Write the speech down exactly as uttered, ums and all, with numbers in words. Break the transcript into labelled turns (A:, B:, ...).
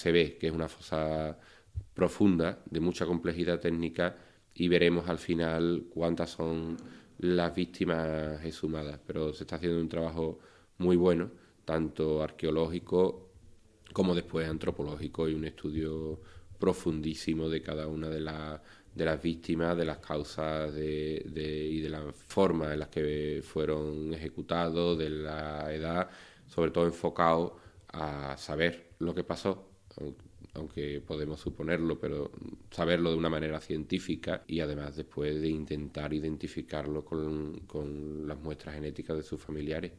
A: Se ve que es una fosa profunda, de mucha complejidad técnica, y veremos al final cuántas son las víctimas exhumadas. Pero se está haciendo un trabajo muy bueno, tanto arqueológico como después antropológico, y un estudio profundísimo de cada una de, la, de las víctimas, de las causas de, de, y de la forma en las que fueron ejecutados, de la edad, sobre todo enfocado a saber lo que pasó, aunque podemos suponerlo, pero saberlo de una manera científica, y además después de intentar identificarlo con, con las muestras genéticas de sus familiares.